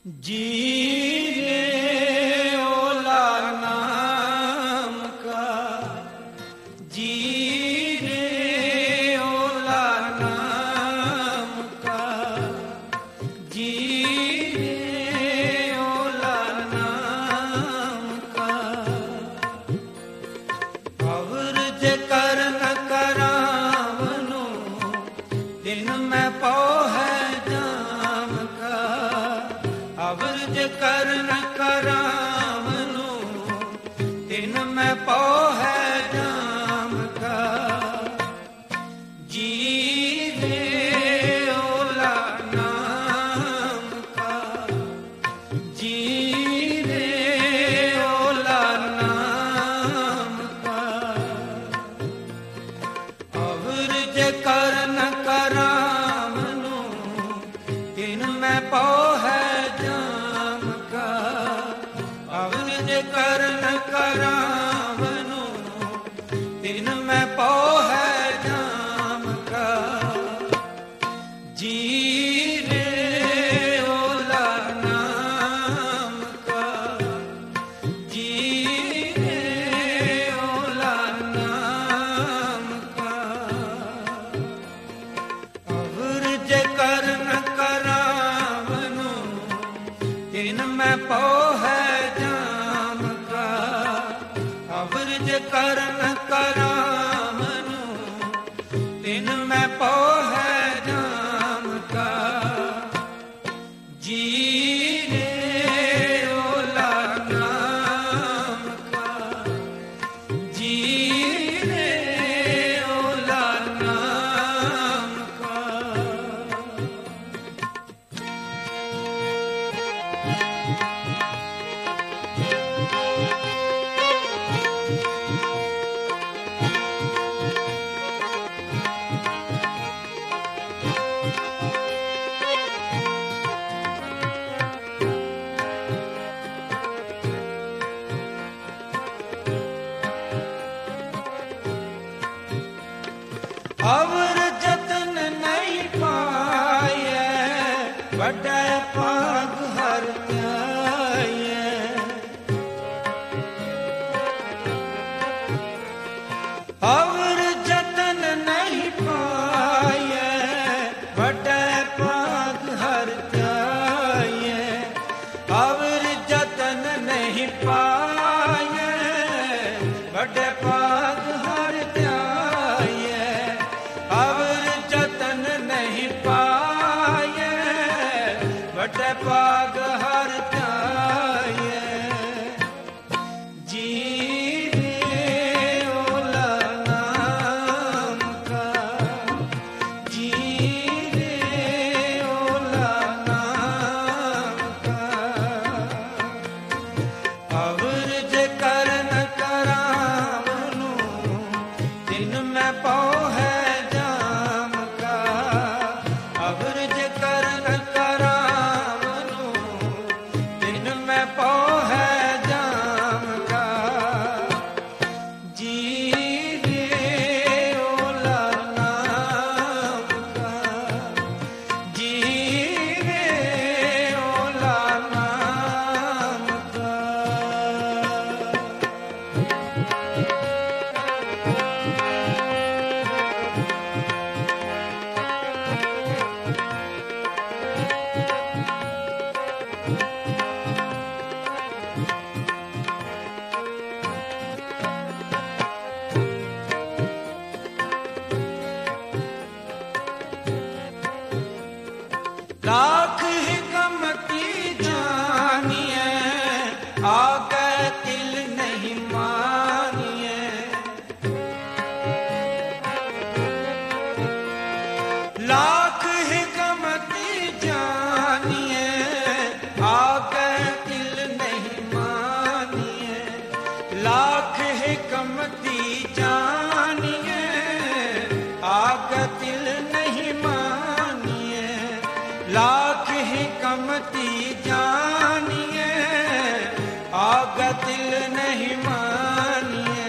जी रे ओला नाम का, जी रे ओला नाम का, जी रे ओला नाम का। अवरज कर न करावनो दिन में पौहे जाम का। अवरज कर न करावनो दिन में पौहे जाम का। जी रे ओला नाम का, जी रे ओला नाम का। अवरज कर न करावनो दिन में पौहे जाम का। अवरज कर न करावनो दिन में पौहे जाम का। जी रे ओला नाम का, जी रे ओला नाम का। अवरज कर न करावनो दिन में पौहे जाम का। अवरज कर न करावनो दिन में पौहे जाम का। जी रे ओला नाम का, जी रे ओला नाम का। अवर जतन नहीं पाए बड़े पाग हर त्याये। अवर जतन नहीं पाए बड़े पाग हर त्याये। अवर जतन नहीं पाए बड़े पाग हर त्याये। अवर जतन नहीं पाए बड़े पाग हर त्याये। जी रे ओला नाम का, जी रे ओला नाम का। अवरज कर न करावनो दिन में पौहे जाम का। अवरज कर न करावनो दिन में पौहे जाम का। जी रे ओला नाम का, जी रे ओला नाम का। लाख हिकमती जानिए आगे दिल नहीं मानिए। लाख हिकमती जानिए आगे दिल नहीं मानिए। लाख हिकमती जानिए आगे दिल नहीं मानिए। लाख हिकमती जानिए आग दिल नहीं मानिए।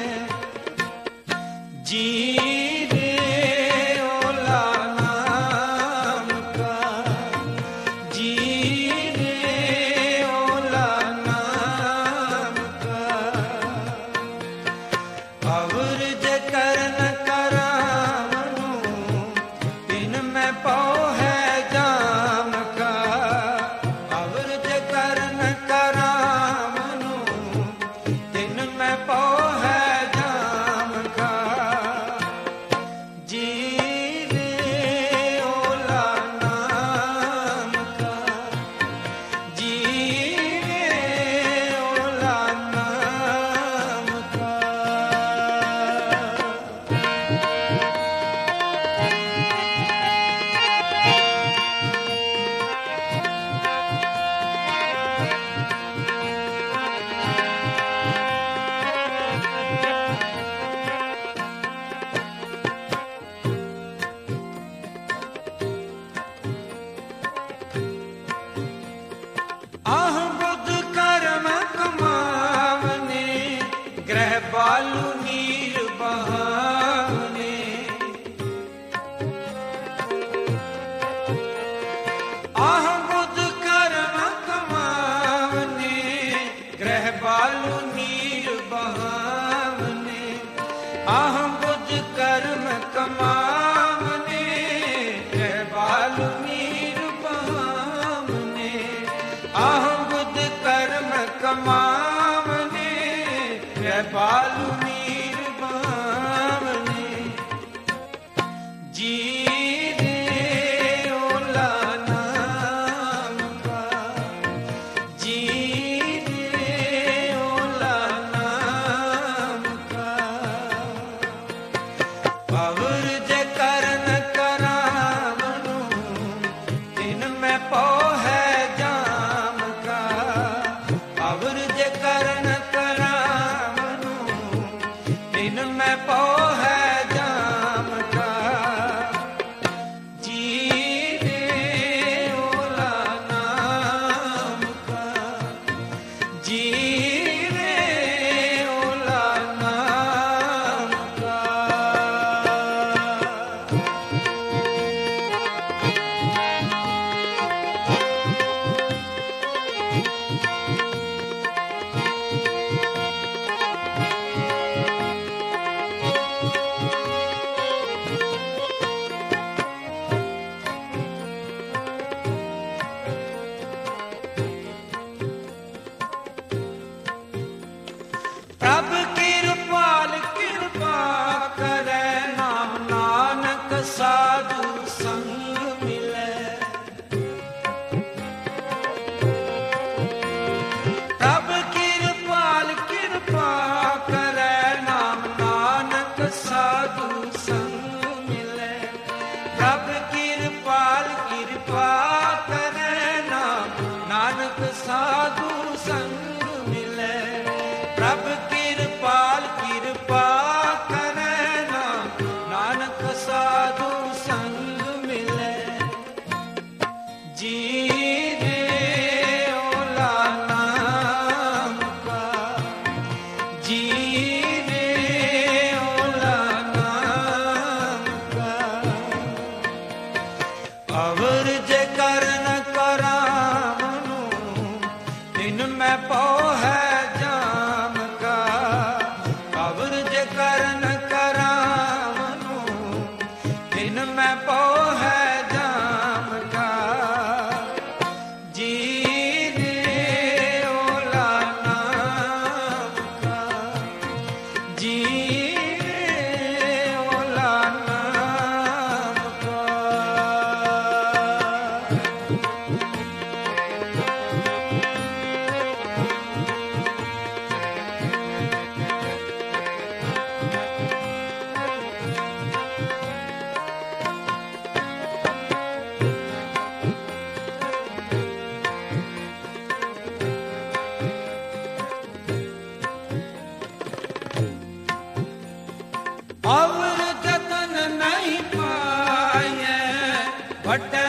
जी रे ओला नाम का, जी रे पालू मीर बावने जी रे ओला नाम का जी रे ओला नाम का पवर जे करन करावनु दिन में पौ है जाम का पवर जे करन करावनु दिन में पौ है जाम का जी रे ओला नाम का जी रे ओला नाम का प्रभ किरपाल कृपा करे नाम नानक साधु संग मिले प्रभ किरपाल कृपा करे नाम नानक साधु संग मिले प्रभ किरपाल कृपा करे नाम नानक साधु संग मिले प्रभ किरपाल कृपा करे नाम नानक साधु संग मिले जी रे ओला नाम का जी रे ओला नाम का अवर जे करन करावनु दिन में पौ है जाम का अवर जे करन करावनु दिन में पौ है जाम का जी रे ओला नाम का जी रे ओला नाम का और जतन नहीं पाए बट